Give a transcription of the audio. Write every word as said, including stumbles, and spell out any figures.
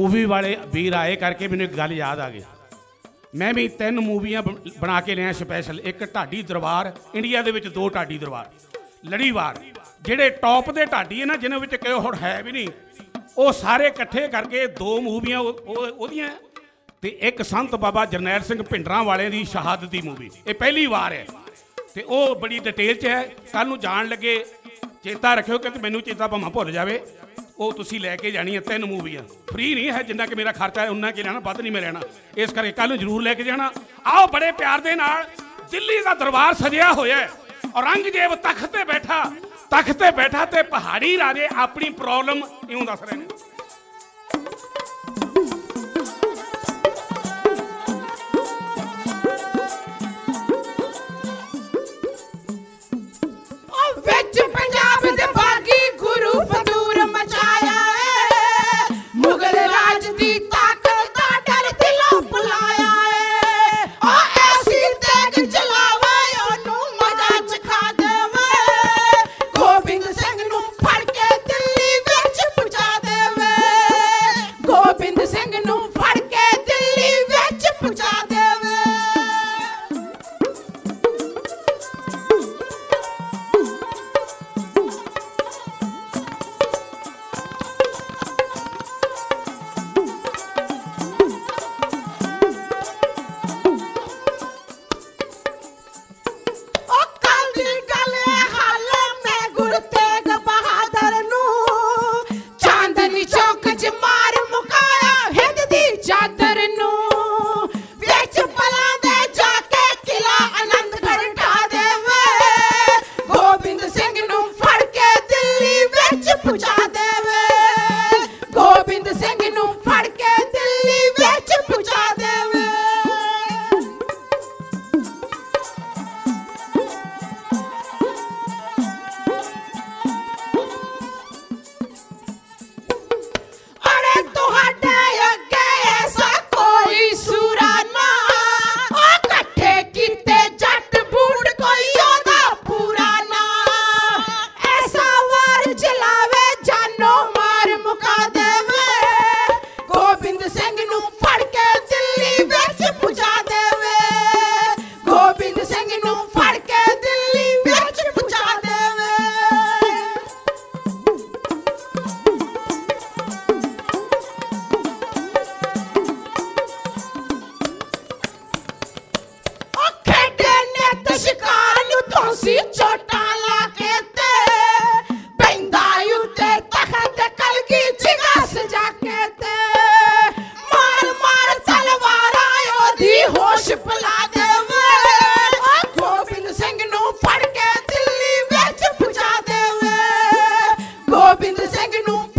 Movie वाले वीर आए करके मैंने एक गल याद आ गई। मैं भी तीन मूवियां बना के लिया स्पैशल। एक ढाडी दरबार, इंडिया दे विच दो ढाडी दरबार, लड़ीवार ਜਿਹੜੇ टॉप ਦੇ ਢਾਡੀ है ना, जिन्होंने विच कोई हुण है भी नहीं, वो सारे इकट्ठे करके दो मूवियां ओहदियां ते एक संत बाबा जरनैल सिंह भिंडरां वाले दी शहादत दी मूवी। ये पहली वार है ते वो बड़ी डिटेल च है। कल नूं जाण लगे चेता रखियो कि मैनू चेता भावें भुल जावे, वो तुसीं लैके जानी है। तीन मूवियां फ्री नहीं है, जिन्ना कि मेरा खर्चा है उन्ना कि लेना, वध नहीं मैं लेना, इस करके कल नूं जरूर लैके जाना। आओ बड़े प्यार दे नाल दिल्ली का दरबार सजिया होया है, औरंगजेब तख्त ते बैठा तख्त ते बैठा ते पहाड़ी राजे अपनी प्रॉब्लम इउं दस रहे हैं। गोबिंद सिंह नूं